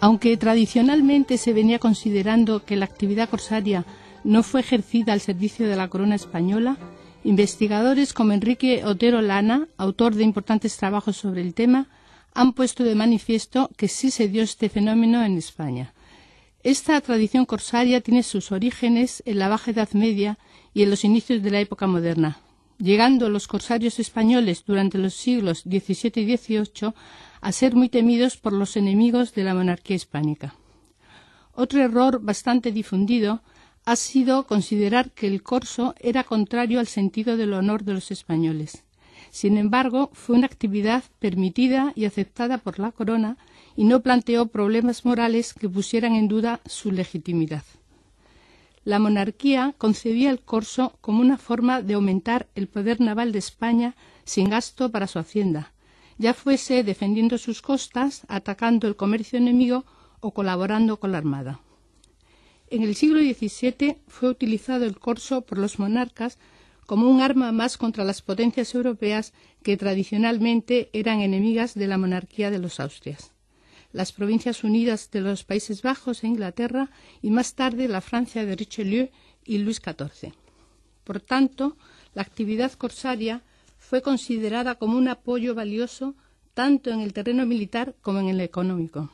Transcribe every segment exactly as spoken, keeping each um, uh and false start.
Aunque tradicionalmente se venía considerando que la actividad corsaria no fue ejercida al servicio de la corona española, investigadores como Enrique Otero Lana, autor de importantes trabajos sobre el tema, han puesto de manifiesto que sí se dio este fenómeno en España. Esta tradición corsaria tiene sus orígenes en la Baja Edad Media y en los inicios de la época moderna, llegando los corsarios españoles durante los siglos diecisiete y dieciocho a ser muy temidos por los enemigos de la monarquía hispánica. Otro error bastante difundido ha sido considerar que el corso era contrario al sentido del honor de los españoles. Sin embargo, fue una actividad permitida y aceptada por la corona y no planteó problemas morales que pusieran en duda su legitimidad. La monarquía concebía el corso como una forma de aumentar el poder naval de España sin gasto para su hacienda, ya fuese defendiendo sus costas, atacando el comercio enemigo o colaborando con la armada. En el siglo diecisiete fue utilizado el corso por los monarcas como un arma más contra las potencias europeas que tradicionalmente eran enemigas de la monarquía de los Austrias, las Provincias Unidas de los Países Bajos e Inglaterra y más tarde la Francia de Richelieu y Luis catorce. Por tanto, la actividad corsaria fue considerada como un apoyo valioso tanto en el terreno militar como en el económico.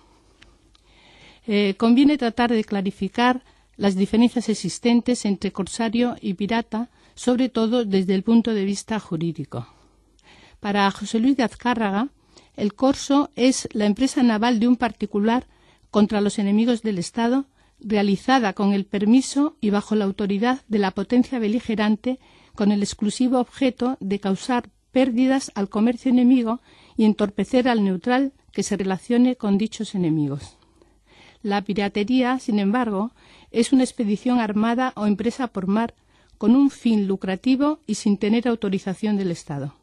Eh, conviene tratar de clarificar las diferencias existentes entre corsario y pirata, sobre todo desde el punto de vista jurídico. Para José Luis de Azcárraga, el corso es la empresa naval de un particular contra los enemigos del Estado, realizada con el permiso y bajo la autoridad de la potencia beligerante, con el exclusivo objeto de causar pérdidas al comercio enemigo y entorpecer al neutral que se relacione con dichos enemigos. La piratería, sin embargo, es una expedición armada o empresa por mar con un fin lucrativo y sin tener autorización del Estado.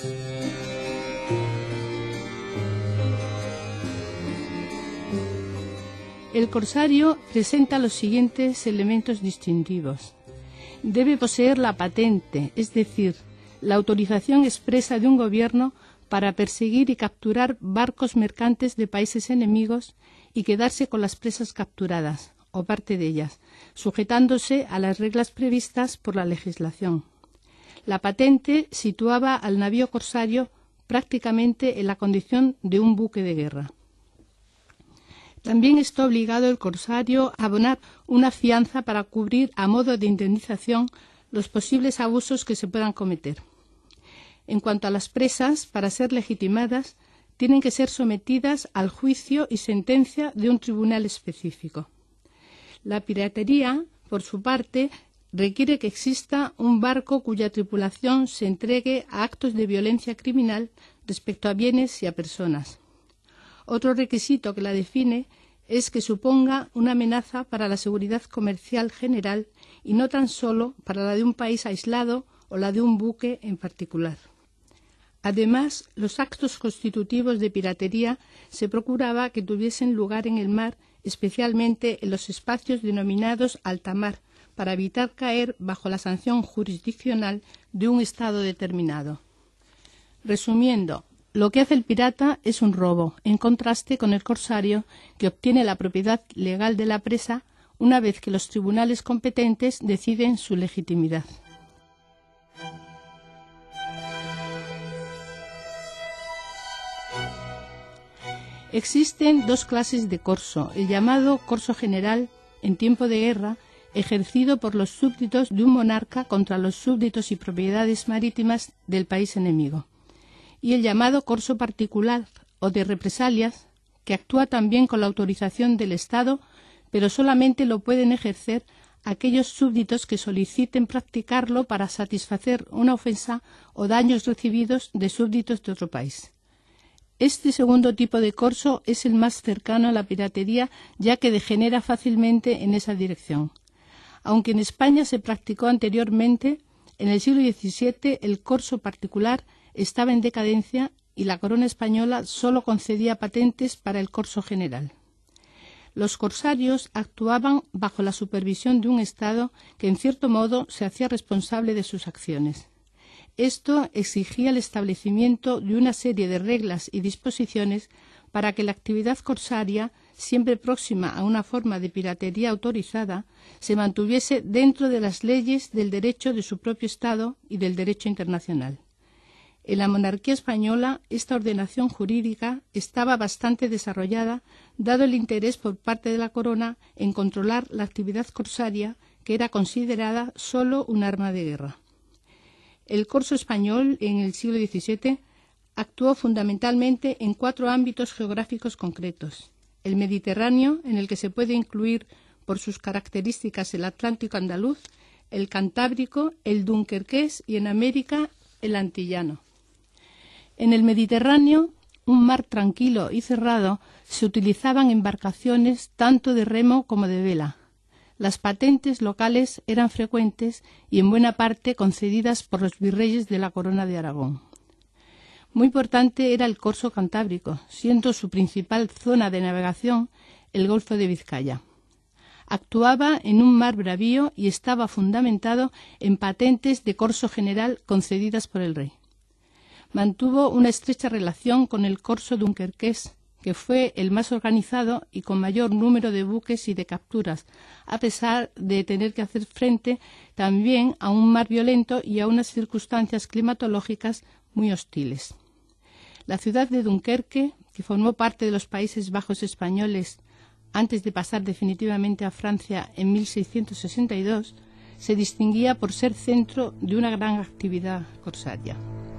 El corsario presenta los siguientes elementos distintivos. Debe poseer la patente, es decir, la autorización expresa de un gobierno para perseguir y capturar barcos mercantes de países enemigos y quedarse con las presas capturadas, o parte de ellas, sujetándose a las reglas previstas por la legislación. La patente situaba al navío corsario prácticamente en la condición de un buque de guerra. También está obligado el corsario a abonar una fianza para cubrir a modo de indemnización los posibles abusos que se puedan cometer. En cuanto a las presas, para ser legitimadas, tienen que ser sometidas al juicio y sentencia de un tribunal específico. La piratería, por su parte, requiere que exista un barco cuya tripulación se entregue a actos de violencia criminal respecto a bienes y a personas. Otro requisito que la define es que suponga una amenaza para la seguridad comercial general y no tan solo para la de un país aislado o la de un buque en particular. Además, los actos constitutivos de piratería se procuraba que tuviesen lugar en el mar, especialmente en los espacios denominados alta mar, para evitar caer bajo la sanción jurisdiccional de un Estado determinado. Resumiendo, lo que hace el pirata es un robo, en contraste con el corsario, que obtiene la propiedad legal de la presa una vez que los tribunales competentes deciden su legitimidad. Existen dos clases de corso, el llamado corso general, en tiempo de guerra, ejercido por los súbditos de un monarca contra los súbditos y propiedades marítimas del país enemigo, y el llamado corso particular o de represalias, que actúa también con la autorización del Estado, pero solamente lo pueden ejercer aquellos súbditos que soliciten practicarlo para satisfacer una ofensa o daños recibidos de súbditos de otro país. Este segundo tipo de corso es el más cercano a la piratería, ya que degenera fácilmente en esa dirección. Aunque en España se practicó anteriormente, en el siglo diecisiete el corso particular estaba en decadencia y la corona española solo concedía patentes para el corso general. Los corsarios actuaban bajo la supervisión de un Estado que en cierto modo se hacía responsable de sus acciones. Esto exigía el establecimiento de una serie de reglas y disposiciones para que la actividad corsaria siempre próxima a una forma de piratería autorizada, se mantuviese dentro de las leyes del derecho de su propio Estado y del derecho internacional. En la monarquía española, esta ordenación jurídica estaba bastante desarrollada, dado el interés por parte de la corona en controlar la actividad corsaria, que era considerada solo un arma de guerra. El corso español, en el siglo diecisiete, actuó fundamentalmente en cuatro ámbitos geográficos concretos: el Mediterráneo, en el que se puede incluir por sus características el Atlántico andaluz, el Cantábrico, el Dunkerqués y, en América, el Antillano. En el Mediterráneo, un mar tranquilo y cerrado, se utilizaban embarcaciones tanto de remo como de vela. Las patentes locales eran frecuentes y en buena parte concedidas por los virreyes de la Corona de Aragón. Muy importante era el corso cantábrico, siendo su principal zona de navegación el Golfo de Vizcaya. Actuaba en un mar bravío y estaba fundamentado en patentes de corso general concedidas por el rey. Mantuvo una estrecha relación con el corso dunkerqués, que fue el más organizado y con mayor número de buques y de capturas, a pesar de tener que hacer frente también a un mar violento y a unas circunstancias climatológicas muy hostiles. La ciudad de Dunkerque, que formó parte de los Países Bajos españoles antes de pasar definitivamente a Francia en mil seiscientos sesenta y dos, se distinguía por ser centro de una gran actividad corsaria.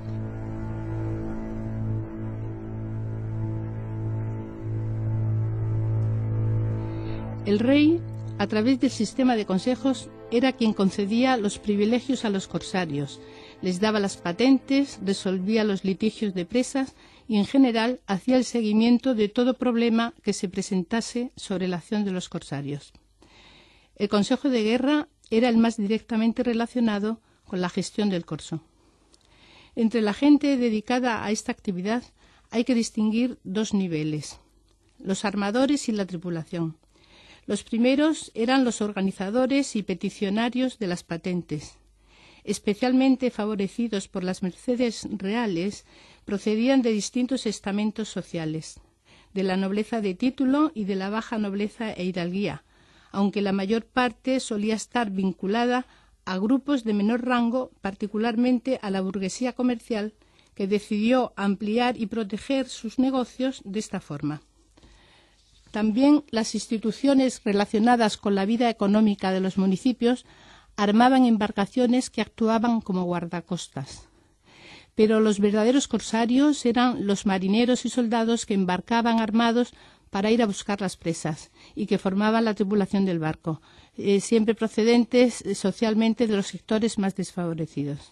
El rey, a través del sistema de consejos, era quien concedía los privilegios a los corsarios, les daba las patentes, resolvía los litigios de presas y, en general, hacía el seguimiento de todo problema que se presentase sobre la acción de los corsarios. El Consejo de Guerra era el más directamente relacionado con la gestión del corso. Entre la gente dedicada a esta actividad hay que distinguir dos niveles: los armadores y la tripulación. Los primeros eran los organizadores y peticionarios de las patentes. Especialmente favorecidos por las mercedes reales, procedían de distintos estamentos sociales, de la nobleza de título y de la baja nobleza e hidalguía, aunque la mayor parte solía estar vinculada a grupos de menor rango, particularmente a la burguesía comercial, que decidió ampliar y proteger sus negocios de esta forma. También las instituciones relacionadas con la vida económica de los municipios armaban embarcaciones que actuaban como guardacostas. Pero los verdaderos corsarios eran los marineros y soldados que embarcaban armados para ir a buscar las presas y que formaban la tripulación del barco, eh, siempre procedentes eh, socialmente de los sectores más desfavorecidos.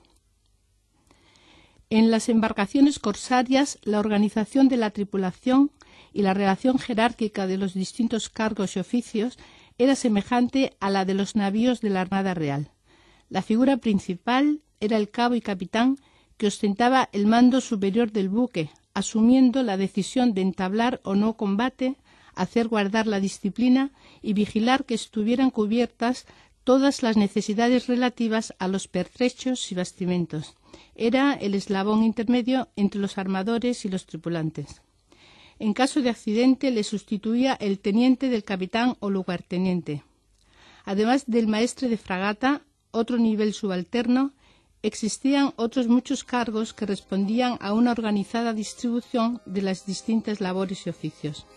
En las embarcaciones corsarias, la organización de la tripulación y la relación jerárquica de los distintos cargos y oficios era semejante a la de los navíos de la Armada Real. La figura principal era el cabo y capitán, que ostentaba el mando superior del buque, asumiendo la decisión de entablar o no combate, hacer guardar la disciplina y vigilar que estuvieran cubiertas todas las necesidades relativas a los pertrechos y bastimentos. Era el eslabón intermedio entre los armadores y los tripulantes. En caso de accidente le sustituía el teniente del capitán o lugarteniente. Además del maestre de fragata, otro nivel subalterno, existían otros muchos cargos que respondían a una organizada distribución de las distintas labores y oficios.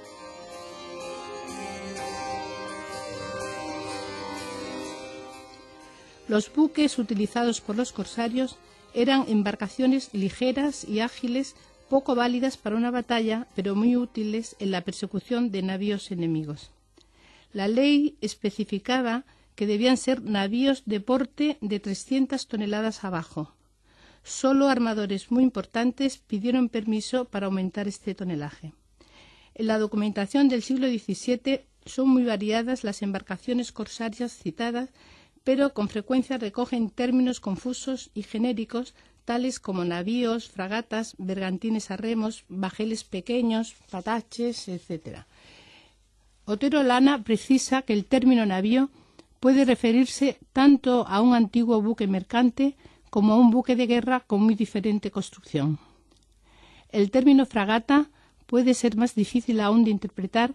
Los buques utilizados por los corsarios eran embarcaciones ligeras y ágiles, poco válidas para una batalla, pero muy útiles en la persecución de navíos enemigos. La ley especificaba que debían ser navíos de porte de trescientas toneladas abajo. Solo armadores muy importantes pidieron permiso para aumentar este tonelaje. En la documentación del siglo diecisiete son muy variadas las embarcaciones corsarias citadas, pero con frecuencia recogen términos confusos y genéricos, tales como navíos, fragatas, bergantines a remos, bajeles pequeños, pataches, etcétera. Otero Lana precisa que el término navío puede referirse tanto a un antiguo buque mercante como a un buque de guerra con muy diferente construcción. El término fragata puede ser más difícil aún de interpretar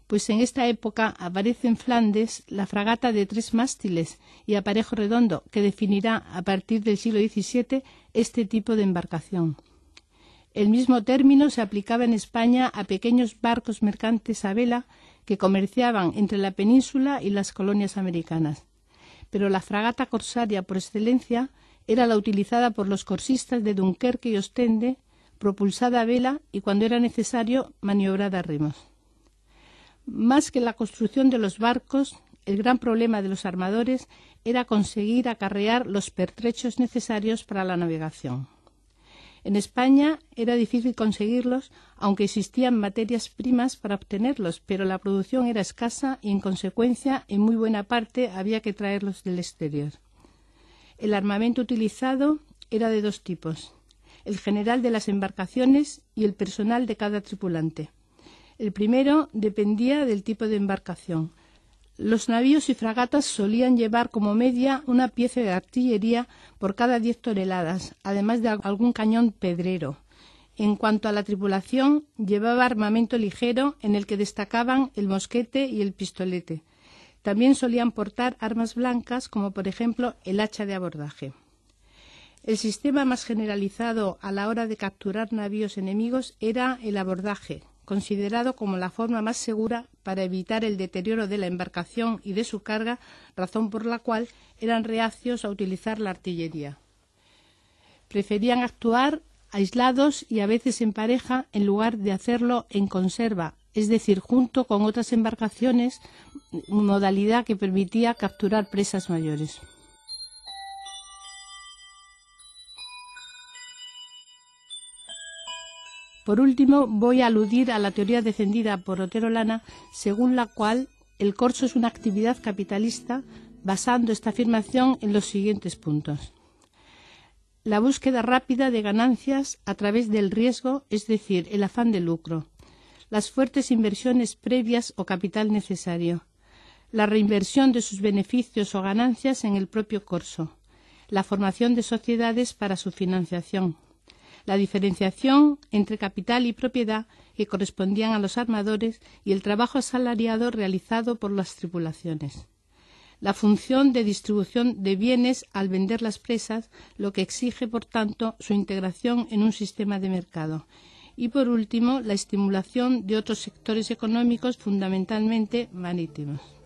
pues en esta época aparece en Flandes la fragata de tres mástiles y aparejo redondo, que definirá a partir del siglo diecisiete este tipo de embarcación. El mismo término se aplicaba en España a pequeños barcos mercantes a vela que comerciaban entre la península y las colonias americanas. Pero la fragata corsaria por excelencia era la utilizada por los corsistas de Dunkerque y Ostende, propulsada a vela y, cuando era necesario, maniobrada a remos. Más que la construcción de los barcos, el gran problema de los armadores era conseguir acarrear los pertrechos necesarios para la navegación. En España era difícil conseguirlos, aunque existían materias primas para obtenerlos, pero la producción era escasa y, en consecuencia, en muy buena parte había que traerlos del exterior. El armamento utilizado era de dos tipos: el general de las embarcaciones y el personal de cada tripulante. El primero dependía del tipo de embarcación. Los navíos y fragatas solían llevar como media una pieza de artillería por cada diez toneladas, además de algún cañón pedrero. En cuanto a la tripulación, llevaba armamento ligero en el que destacaban el mosquete y el pistolete. También solían portar armas blancas, como por ejemplo el hacha de abordaje. El sistema más generalizado a la hora de capturar navíos enemigos era el abordaje, considerado como la forma más segura para evitar el deterioro de la embarcación y de su carga, razón por la cual eran reacios a utilizar la artillería. Preferían actuar aislados y a veces en pareja en lugar de hacerlo en conserva, es decir, junto con otras embarcaciones, modalidad que permitía capturar presas mayores. Por último, voy a aludir a la teoría defendida por Otero Lana, según la cual el corso es una actividad capitalista, basando esta afirmación en los siguientes puntos. La búsqueda rápida de ganancias a través del riesgo, es decir, el afán de lucro. Las fuertes inversiones previas o capital necesario. La reinversión de sus beneficios o ganancias en el propio corso. La formación de sociedades para su financiación. La diferenciación entre capital y propiedad que correspondían a los armadores y el trabajo asalariado realizado por las tripulaciones. La función de distribución de bienes al vender las presas, lo que exige, por tanto, su integración en un sistema de mercado. Y, por último, la estimulación de otros sectores económicos, fundamentalmente marítimos.